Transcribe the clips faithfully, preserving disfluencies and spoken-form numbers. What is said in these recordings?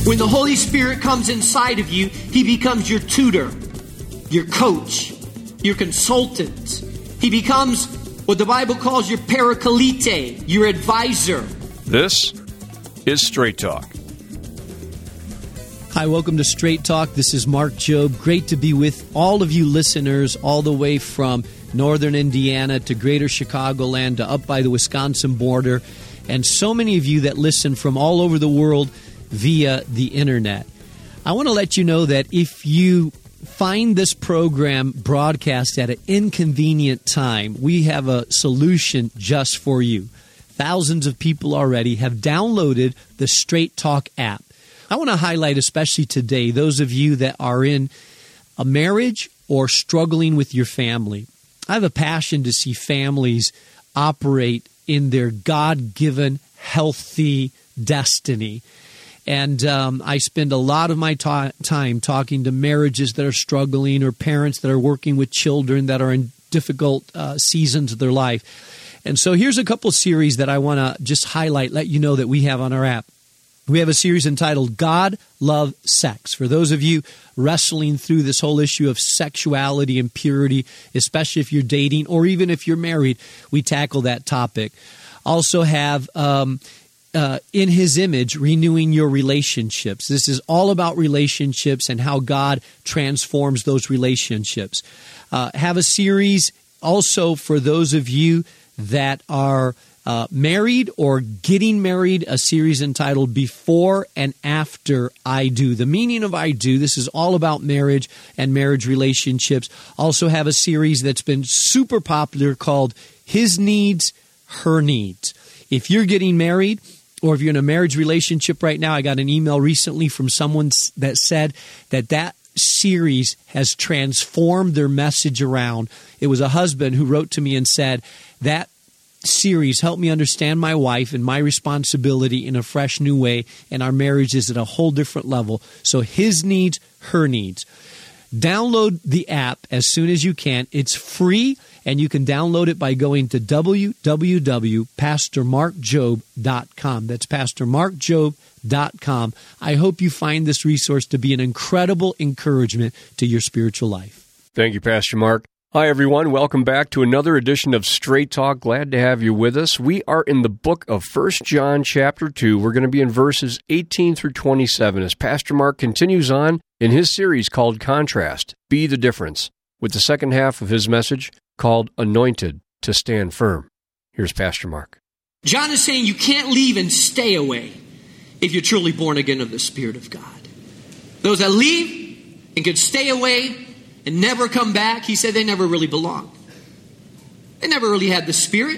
When the Holy Spirit comes inside of you, He becomes your tutor, your coach, your consultant. He becomes what the Bible calls your parakalite, your advisor. This is Straight Talk. Hi, welcome to Straight Talk. This is Mark Jobe. Great to be with all of you listeners all the way from northern Indiana to greater Chicagoland to up by the Wisconsin border, and so many of you that listen from all over the world via the internet. I want to let you know that if you find this program broadcast at an inconvenient time, we have a solution just for you. Thousands of people already have downloaded the Straight Talk app. I want to highlight especially today those of you that are in a marriage or struggling with your family. I have a passion to see families operate in their God-given, healthy destiny. And um, I spend a lot of my ta- time talking to marriages that are struggling or parents that are working with children that are in difficult uh, seasons of their life. And so here's a couple series that I want to just highlight, let you know that we have on our app. We have a series entitled God, Love, Sex. For those of you wrestling through this whole issue of sexuality and purity, especially if you're dating or even if you're married, we tackle that topic. Also have um, uh, In His Image, Renewing Your Relationships. This is all about relationships and how God transforms those relationships. Uh, have a series also for those of you that are Uh, married or getting married, a series entitled Before and After I Do. The meaning of I do, this is all about marriage and marriage relationships. Also have a series that's been super popular called His Needs, Her Needs. If you're getting married or if you're in a marriage relationship right now, I got an email recently from someone that said that that series has transformed their message around. It was a husband who wrote to me and said that series helped me understand my wife and my responsibility in a fresh new way, and our marriage is at a whole different level. So His Needs, Her Needs. Download the app as soon as you can. It's free, and you can download it by going to w w w dot pastor mark jobe dot com. That's pastor mark jobe dot com. I hope you find this resource to be an incredible encouragement to your spiritual life. Thank you, Pastor Mark. Hi, everyone. Welcome back to another edition of Straight Talk. Glad to have you with us. We are in the book of First John chapter two. We're going to be in verses eighteen through twenty-seven as Pastor Mark continues on in his series called Contrast, Be the Difference, with the second half of his message called Anointed to Stand Firm. Here's Pastor Mark. John is saying you can't leave and stay away if you're truly born again of the Spirit of God. Those that leave and could stay away and never come back, he said they never really belonged. They never really had the Spirit.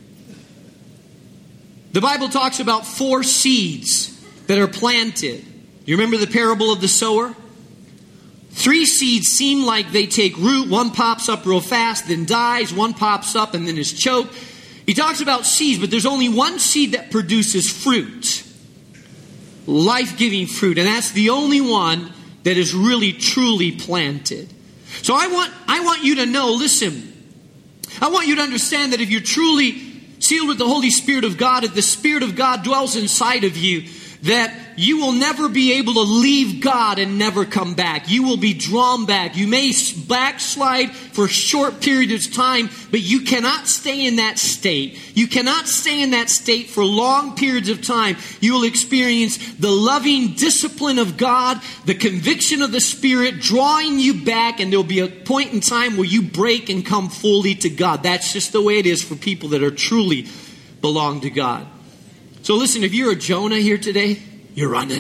The Bible talks about four seeds that are planted. You remember the parable of the sower? Three seeds seem like they take root. One pops up real fast, then dies. One pops up and then is choked. He talks about seeds, but there's only one seed that produces fruit. Life-giving fruit. And that's the only one that is really, truly planted. So I want I want you to know, listen, I want you to understand that if you're truly sealed with the Holy Spirit of God, if the Spirit of God dwells inside of you, that you will never be able to leave God and never come back. You will be drawn back. You may backslide for a short period of time, but you cannot stay in that state. You cannot stay in that state for long periods of time. You will experience the loving discipline of God, the conviction of the Spirit drawing you back, and there will be a point in time where you break and come fully to God. That's just the way it is for people that are truly belong to God. So listen, if you're a Jonah here today, you're running.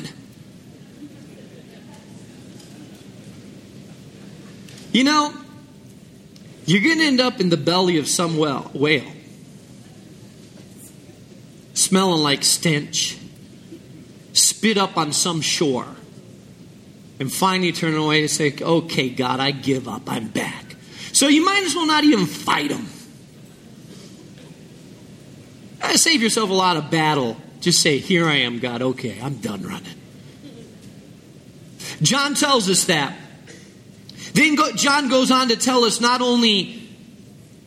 You know, you're going to end up in the belly of some whale, smelling like stench, spit up on some shore, and finally turn away and say, okay, God, I give up. I'm back. So you might as well not even fight them. Save yourself a lot of battle. Just say, here I am, God. Okay, I'm done running. John tells us that. Then go, John goes on to tell us not only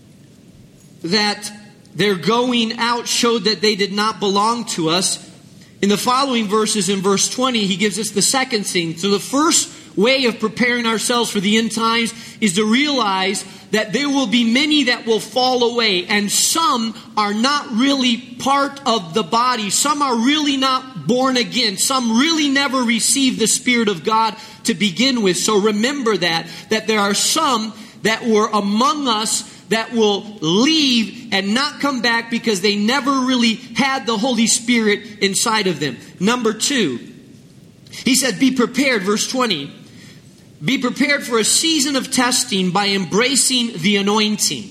that their going out showed that they did not belong to us. In the following verses, in verse twenty, he gives us the second thing. So the first way of preparing ourselves for the end times is to realize that there will be many that will fall away, and some are not really part of the body. Some are really not born again. Some really never received the Spirit of God to begin with. So remember that, that there are some that were among us that will leave and not come back because they never really had the Holy Spirit inside of them. Number two, he said, be prepared, verse twenty. Be prepared for a season of testing by embracing the anointing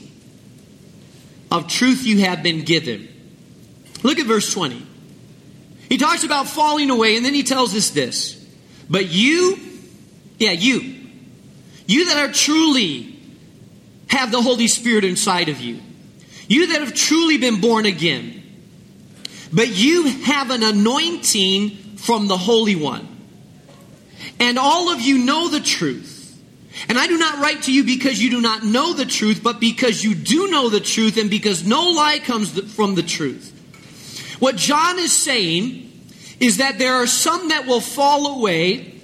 of truth you have been given. Look at verse twenty. He talks about falling away, and then he tells us this. But you, yeah, you, you that are truly have the Holy Spirit inside of you, you that have truly been born again, but you have an anointing from the Holy One. And all of you know the truth. And I do not write to you because you do not know the truth, but because you do know the truth, and because no lie comes from the truth. What John is saying is that there are some that will fall away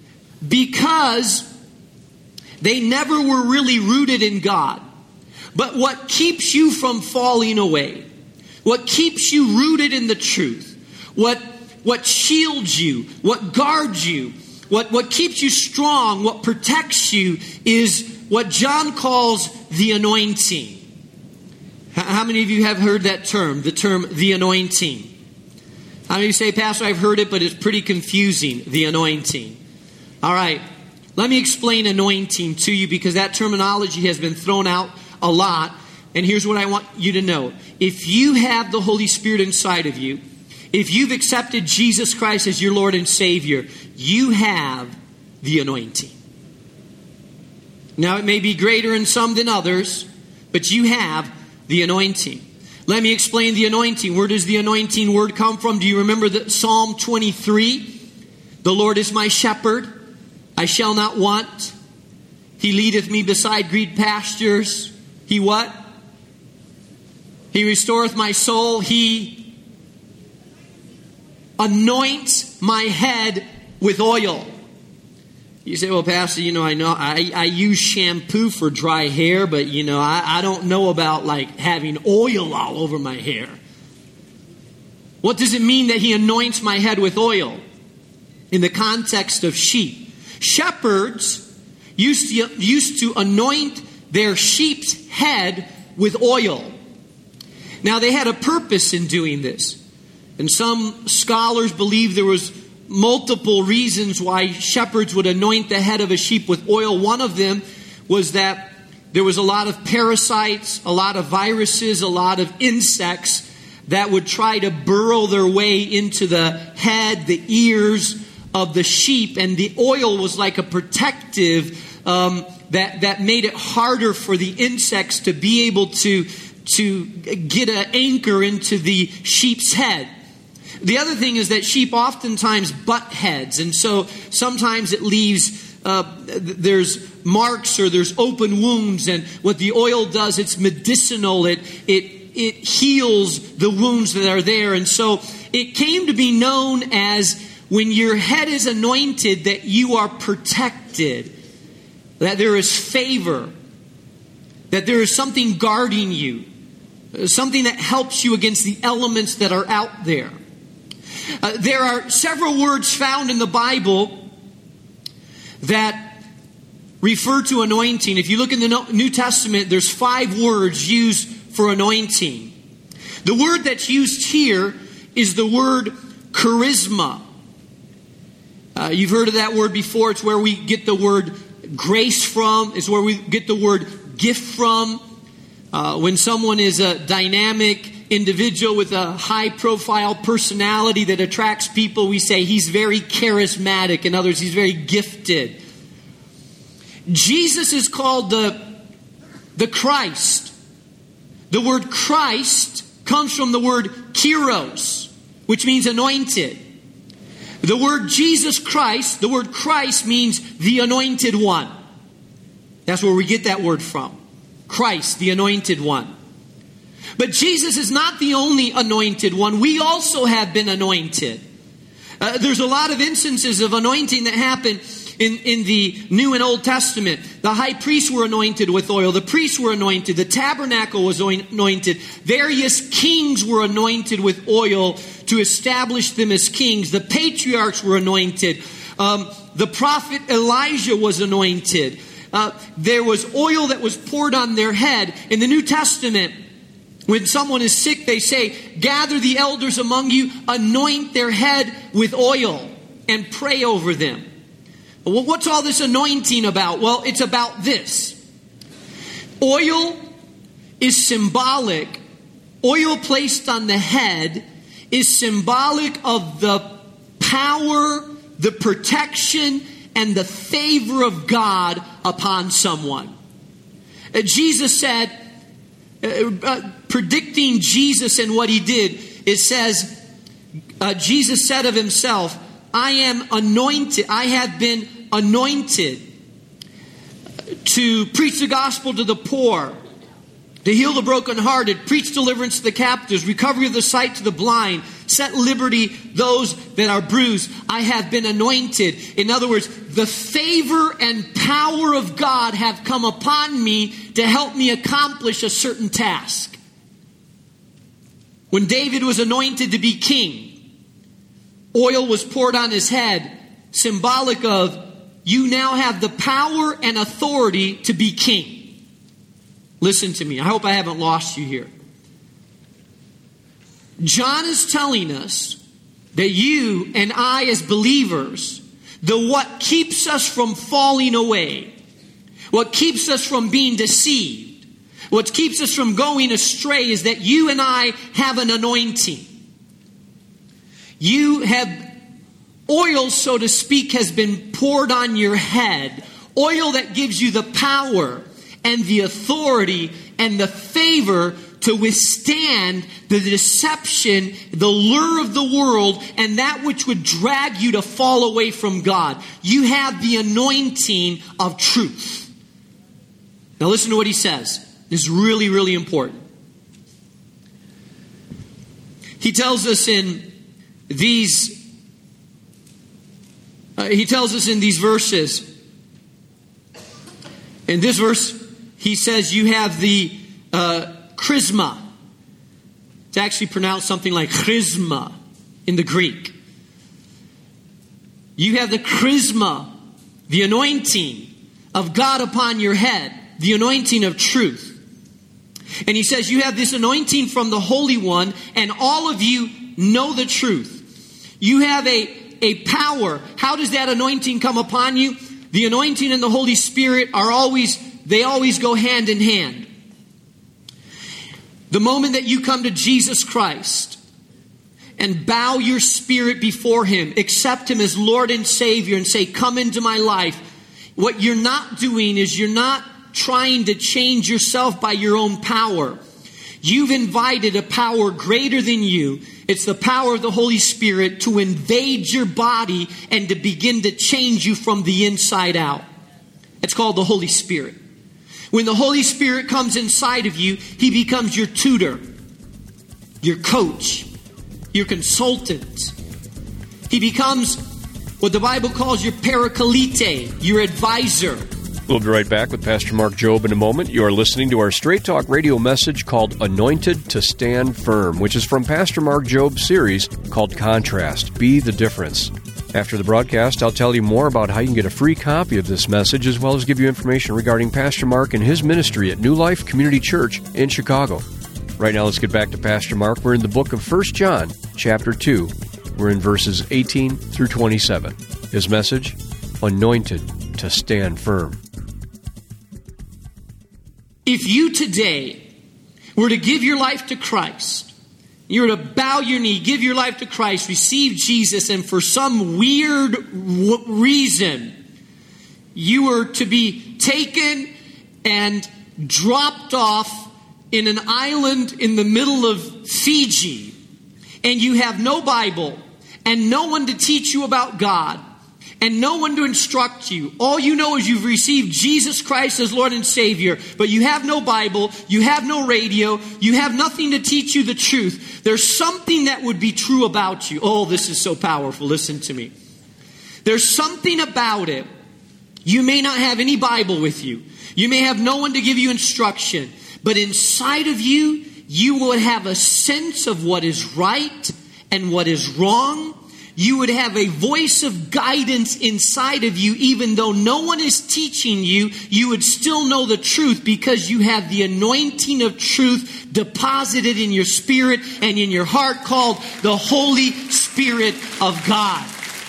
because they never were really rooted in God. But what keeps you from falling away, what keeps you rooted in the truth, what, what shields you, what guards you, What, what keeps you strong, what protects you, is what John calls the anointing. How many of you have heard that term, the term the anointing? How many of you say, Pastor, I've heard it, but it's pretty confusing, the anointing? All right, let me explain anointing to you, because that terminology has been thrown out a lot. And here's what I want you to know. If you have the Holy Spirit inside of you, if you've accepted Jesus Christ as your Lord and Savior, you have the anointing. Now, it may be greater in some than others, but you have the anointing. Let me explain the anointing. Where does the anointing word come from? Do you remember the Psalm twenty-three? The Lord is my shepherd, I shall not want. He leadeth me beside green pastures. He what? He restoreth my soul. He anoints my head with oil. You say, well, Pastor, you know, I know I, I use shampoo for dry hair, but, you know, I, I don't know about, like, having oil all over my hair. What does it mean that he anoints my head with oil? In the context of sheep. Shepherds used to, used to anoint their sheep's head with oil. Now, they had a purpose in doing this. And some scholars believe there was multiple reasons why shepherds would anoint the head of a sheep with oil. One of them was that there was a lot of parasites, a lot of viruses, a lot of insects that would try to burrow their way into the head, the ears of the sheep. And the oil was like a protective um, that, that made it harder for the insects to be able to, to get an anchor into the sheep's head. The other thing is that sheep oftentimes butt heads, and so sometimes it leaves, uh, there's marks or there's open wounds, and what the oil does, it's medicinal, it, it, it heals the wounds that are there. And so it came to be known as, when your head is anointed, that you are protected, that there is favor, that there is something guarding you, something that helps you against the elements that are out there. Uh, there are several words found in the Bible that refer to anointing. If you look in the New Testament, there's five words used for anointing. The word that's used here is the word charisma. Uh, you've heard of that word before. It's where we get the word grace from. It's where we get the word gift from. Uh, when someone is a dynamic individual with a high-profile personality that attracts people, we say he's very charismatic. In others, he's very gifted. Jesus is called the, the Christ. The word Christ comes from the word Kyros, which means anointed. The word Jesus Christ, the word Christ means the anointed one. That's where we get that word from. Christ, the anointed one. But Jesus is not the only anointed one. We also have been anointed. Uh, there's a lot of instances of anointing that happen in, in the New and Old Testament. The high priests were anointed with oil. The priests were anointed. The tabernacle was anointed. Various kings were anointed with oil to establish them as kings. The patriarchs were anointed. Um, the prophet Elijah was anointed. Uh, there was oil that was poured on their head. In the New Testament, when someone is sick, they say, gather the elders among you, anoint their head with oil, and pray over them. Well, what's all this anointing about? Well, it's about this. Oil is symbolic. Oil placed on the head is symbolic of the power, the protection, and the favor of God upon someone. Uh, Jesus said, uh, uh, predicting Jesus and what he did, it says, uh, Jesus said of himself, I am anointed, I have been anointed to preach the gospel to the poor, to heal the brokenhearted, preach deliverance to the captives, recovery of the sight to the blind, set liberty those that are bruised. I have been anointed. In other words, the favor and power of God have come upon me to help me accomplish a certain task. When David was anointed to be king, oil was poured on his head, symbolic of you now have the power and authority to be king. Listen to me. I hope I haven't lost you here. John is telling us that you and I as believers, the what keeps us from falling away, what keeps us from being deceived, what keeps us from going astray is that you and I have an anointing. You have oil, so to speak, has been poured on your head. Oil that gives you the power and the authority and the favor to withstand the deception, the lure of the world, and that which would drag you to fall away from God. You have the anointing of truth. Now listen to what he says. This is really, really important. He tells us in these Uh, he tells us in these verses, in this verse, he says you have the uh, charisma. It's actually pronounced something like charisma in the Greek. You have the charisma, the anointing of God upon your head, the anointing of truth. And he says you have this anointing from the Holy One, and all of you know the truth. You have a A power. How does that anointing come upon you? The anointing and the Holy Spirit are always, they always go hand in hand. The moment that you come to Jesus Christ and bow your spirit before Him, accept Him as Lord and Savior and say, come into my life. What you're not doing is you're not trying to change yourself by your own power. You've invited a power greater than you. It's the power of the Holy Spirit to invade your body and to begin to change you from the inside out. It's called the Holy Spirit. When the Holy Spirit comes inside of you, He becomes your tutor, your coach, your consultant. He becomes what the Bible calls your parakalite, your advisor. We'll be right back with Pastor Mark Jobe in a moment. You are listening to our Straight Talk radio message called Anointed to Stand Firm, which is from Pastor Mark Jobe's series called Contrast, Be the Difference. After the broadcast, I'll tell you more about how you can get a free copy of this message, as well as give you information regarding Pastor Mark and his ministry at New Life Community Church in Chicago. Right now, let's get back to Pastor Mark. We're in the book of First John, chapter two. We're in verses eighteen through twenty-seven. His message, Anointed to Stand Firm. If you today were to give your life to Christ, you were to bow your knee, give your life to Christ, receive Jesus, and for some weird w- reason, you were to be taken and dropped off in an island in the middle of Fiji, and you have no Bible and no one to teach you about God, and no one to instruct you. All you know is you've received Jesus Christ as Lord and Savior, but you have no Bible, you have no radio, you have nothing to teach you the truth. There's something that would be true about you. Oh, this is so powerful. Listen to me. There's something about it. You may not have any Bible with you. You may have no one to give you instruction, but inside of you, you would have a sense of what is right and what is wrong. You would have a voice of guidance inside of you, even though no one is teaching you, you would still know the truth because you have the anointing of truth deposited in your spirit and in your heart called the Holy Spirit of God.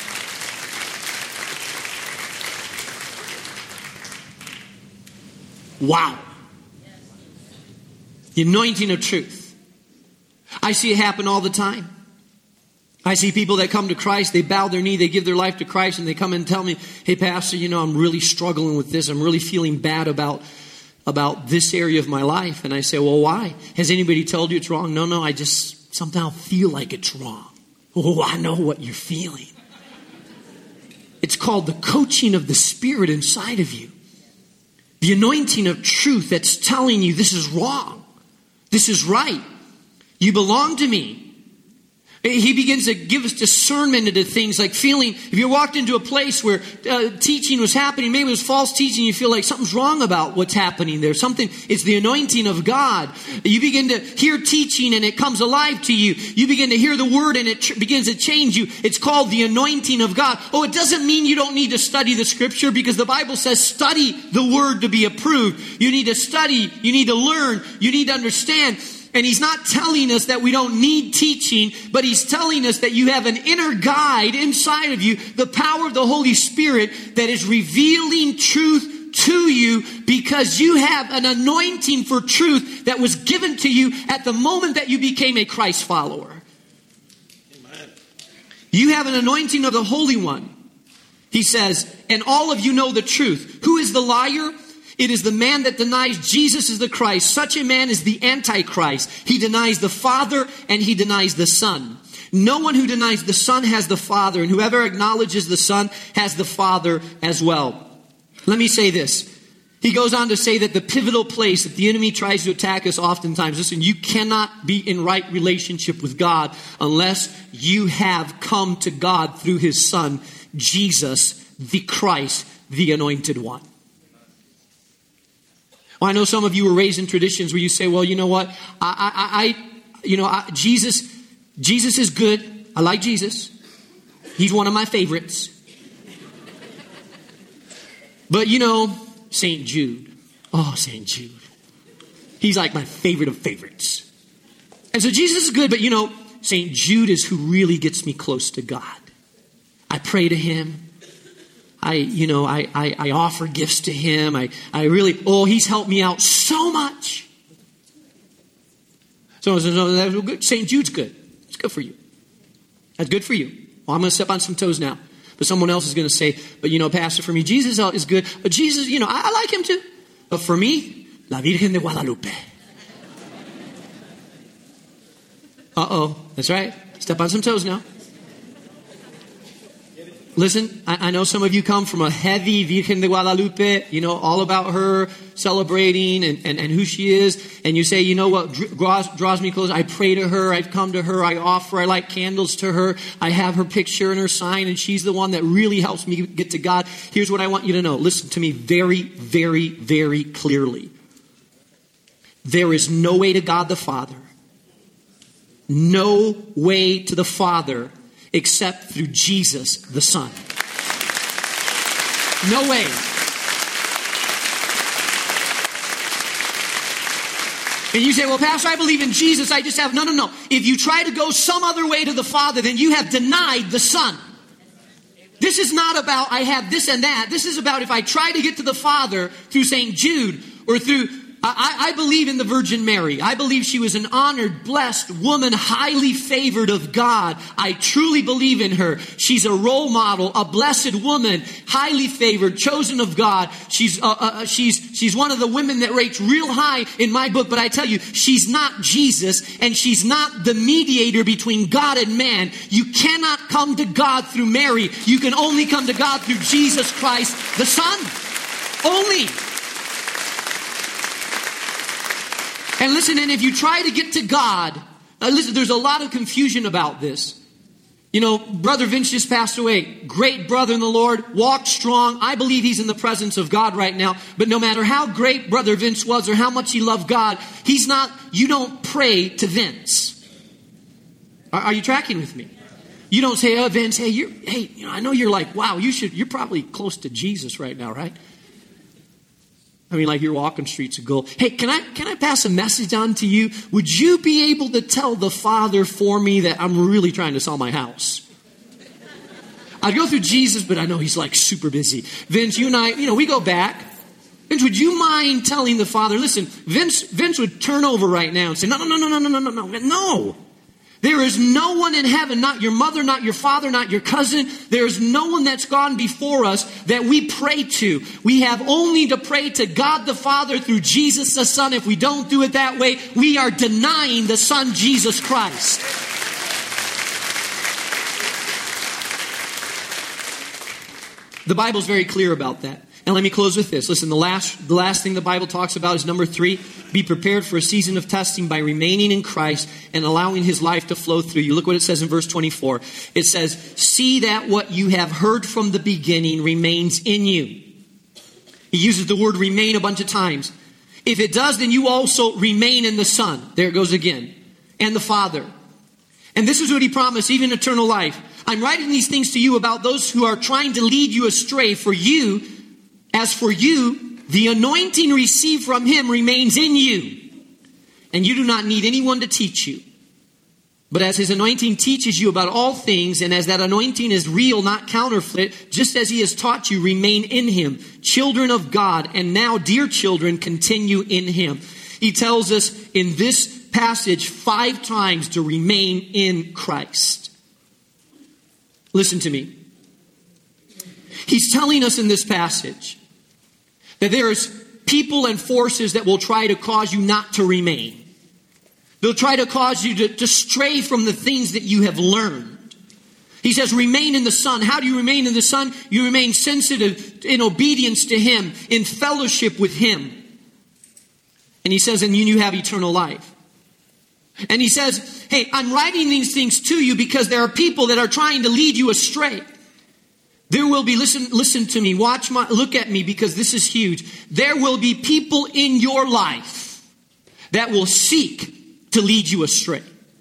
Wow. The anointing of truth. I see it happen all the time. I see people that come to Christ, they bow their knee, they give their life to Christ, and they come and tell me, hey, Pastor, you know, I'm really struggling with this. I'm really feeling bad about, about this area of my life. And I say, well, why? Has anybody told you it's wrong? No, no, I just somehow feel like it's wrong. Oh, I know what you're feeling. It's called the coaching of the Spirit inside of you. The anointing of truth that's telling you this is wrong. This is right. You belong to me. He begins to give us discernment into things like feeling, if you walked into a place where uh, teaching was happening, maybe it was false teaching, you feel like something's wrong about what's happening there. Something, it's the anointing of God. You begin to hear teaching and it comes alive to you. You begin to hear the word and it tr- begins to change you. It's called the anointing of God. Oh, it doesn't mean you don't need to study the scripture because the Bible says study the word to be approved. You need to study, you need to learn, you need to understand. And he's not telling us that we don't need teaching, but he's telling us that you have an inner guide inside of you, the power of the Holy Spirit that is revealing truth to you because you have an anointing for truth that was given to you at the moment that you became a Christ follower. Amen. You have an anointing of the Holy One. He says, and all of you know the truth. Who is the liar? It is the man that denies Jesus is the Christ. Such a man is the Antichrist. He denies the Father and he denies the Son. No one who denies the Son has the Father, and whoever acknowledges the Son has the Father as well. Let me say this. He goes on to say that the pivotal place that the enemy tries to attack us oftentimes, listen, you cannot be in right relationship with God unless you have come to God through his Son, Jesus, the Christ, the Anointed One. Well, I know some of you were raised in traditions where you say, well, you know what? I, I, I you know, I, Jesus, Jesus is good. I like Jesus. He's one of my favorites. But, you know, Saint Jude. Oh, Saint Jude. He's like my favorite of favorites. And so Jesus is good, but, you know, Saint Jude is who really gets me close to God. I pray to him. I, you know, I, I, I offer gifts to him. I, I really, oh, he's helped me out so much. So Saint Jude's good. It's good for you. That's good for you. Well, I'm going to step on some toes now. But someone else is going to say, but you know, Pastor, for me, Jesus is good. But Jesus, you know, I, I like him too. But for me, La Virgen de Guadalupe. Uh-oh. That's right. Step on some toes now. Listen, I, I know some of you come from a heavy Virgen de Guadalupe, you know, all about her celebrating and, and, and who she is. And you say, you know what draws, draws me close? I pray to her. I've come to her. I offer. I light candles to her. I have her picture and her sign. And she's the one that really helps me get to God. Here's what I want you to know. Listen to me very, very, very clearly. There is no way to God the Father. No way to the Father except through Jesus, the Son. No way. And you say, well, Pastor, I believe in Jesus. I just have, no, no, no. If you try to go some other way to the Father, then you have denied the Son. This is not about I have this and that. This is about if I try to get to the Father through Saint Jude or through I, I believe in the Virgin Mary. I believe she was an honored, blessed woman, highly favored of God. I truly believe in her. She's a role model, a blessed woman, highly favored, chosen of God. She's uh, uh, she's she's one of the women that rates real high in my book. But I tell you, she's not Jesus, and she's not the mediator between God and man. You cannot come to God through Mary. You can only come to God through Jesus Christ, the Son. Only. And listen, and if you try to get to God, uh, listen, there's a lot of confusion about this. You know, Brother Vince just passed away. Great brother in the Lord, walked strong. I believe he's in the presence of God right now. But no matter how great Brother Vince was or how much he loved God, he's not, you don't pray to Vince. Are, are you tracking with me? You don't say, oh, Vince, hey, you're, hey, you know, I know you're like, wow, you should, you're probably close to Jesus right now, right? I mean, like you're walking streets of gold. Hey, can I can I pass a message on to you? Would you be able to tell the Father for me that I'm really trying to sell my house? I'd go through Jesus, but I know he's like super busy. Vince, you and I, you know, we go back. Vince, would you mind telling the Father, listen, Vince, Vince would turn over right now and say, no, no, no, no, no, no, no, no, no. There is no one in heaven, not your mother, not your father, not your cousin. There is no one that's gone before us that we pray to. We have only to pray to God the Father through Jesus the Son. If we don't do it that way, we are denying the Son, Jesus Christ. The Bible's very clear about that. And let me close with this. Listen, the last, the last thing the Bible talks about is number three. Be prepared for a season of testing by remaining in Christ and allowing his life to flow through you. Look what it says in verse twenty-four. It says, see that what you have heard from the beginning remains in you. He uses the word remain a bunch of times. If it does, then you also remain in the Son. There it goes again. And the Father. And this is what he promised, even eternal life. I'm writing these things to you about those who are trying to lead you astray. For you, as for you, the anointing received from him remains in you. And you do not need anyone to teach you. But as his anointing teaches you about all things, and as that anointing is real, not counterfeit, just as he has taught you, remain in him. Children of God, and now, dear children, continue in him. He tells us in this passage five times to remain in Christ. Listen to me. He's telling us in this passage that there's people and forces that will try to cause you not to remain. They'll try to cause you to, to stray from the things that you have learned. He says, remain in the Son. How do you remain in the Son? You remain sensitive in obedience to him, in fellowship with him. And he says, and you have eternal life. And he says, hey, I'm writing these things to you because there are people that are trying to lead you astray. There will be, listen, listen to me, watch my, look at me because this is huge. There will be people in your life that will seek to lead you astray.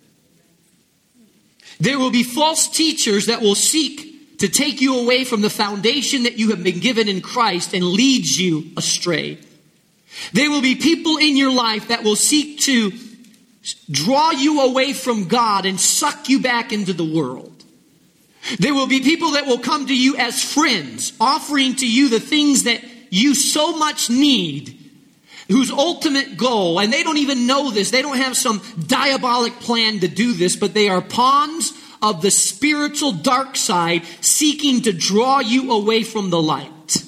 There will be false teachers that will seek to take you away from the foundation that you have been given in Christ and lead you astray. There will be people in your life that will seek to draw you away from God and suck you back into the world. There will be people that will come to you as friends, offering to you the things that you so much need, whose ultimate goal, and they don't even know this, they don't have some diabolic plan to do this, but they are pawns of the spiritual dark side seeking to draw you away from the light.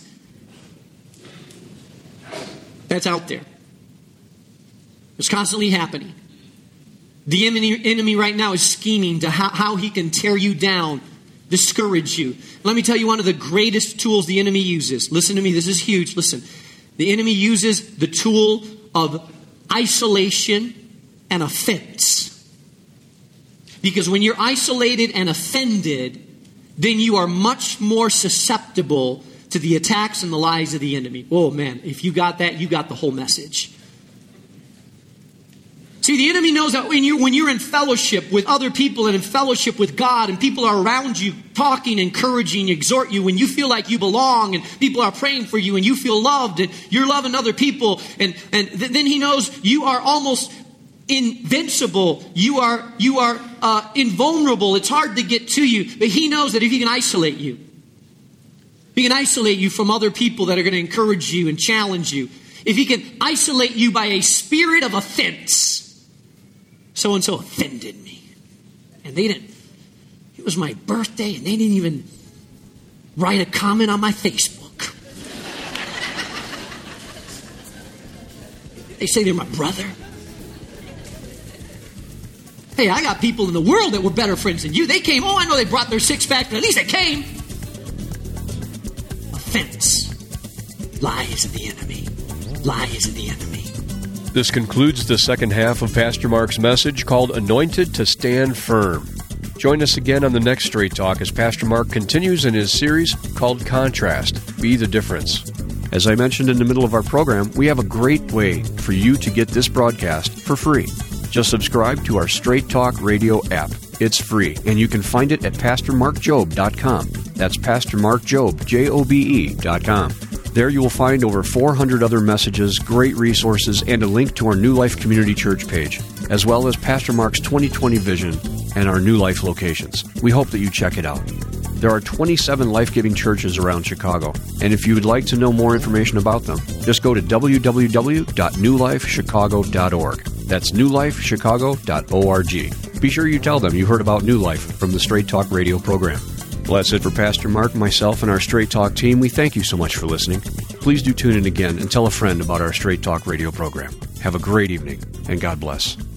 That's out there. It's constantly happening. The enemy, enemy right now is scheming to how, how he can tear you down, discourage you. Let me tell you one of the greatest tools the enemy uses. Listen to me, this is huge. Listen, the enemy uses the tool of isolation and offense. Because when you're isolated and offended, then you are much more susceptible to the attacks and the lies of the enemy. Oh man, if you got that, you got the whole message. See, the enemy knows that when you're, when you're in fellowship with other people and in fellowship with God and people are around you talking, encouraging, exhort you, when you feel like you belong and people are praying for you and you feel loved and you're loving other people, and, and th- then he knows you are almost invincible. You are, you are uh, invulnerable. It's hard to get to you. But he knows that if he can isolate you, he can isolate you from other people that are going to encourage you and challenge you. if he can isolate you by a spirit of offense. So-and-so offended me. And they didn't, it was my birthday and they didn't even write a comment on my Facebook. They say they're my brother. Hey, I got people in the world that were better friends than you. They came, oh, I know they brought their six-pack, but at least they came. Offense. Lies of the enemy. Lies of the enemy. This concludes the second half of Pastor Mark's message called Anointed to Stand Firm. Join us again on the next Straight Talk as Pastor Mark continues in his series called Contrast, Be the Difference. As I mentioned in the middle of our program, we have a great way for you to get this broadcast for free. Just subscribe to our Straight Talk Radio app. It's free, and you can find it at pastor mark jobe dot com. That's pastor mark jobe, J O B E, dot com. There you will find over four hundred other messages, great resources, and a link to our New Life Community Church page, as well as Pastor Mark's twenty twenty vision and our New Life locations. We hope that you check it out. There are twenty-seven life-giving churches around Chicago, and if you would like to know more information about them, just go to w w w dot new life chicago dot org. That's new life chicago dot org. Be sure you tell them you heard about New Life from the Straight Talk Radio program. Well, that's it for Pastor Mark, myself, and our Straight Talk team. We thank you so much for listening. Please do tune in again and tell a friend about our Straight Talk Radio program. Have a great evening, and God bless.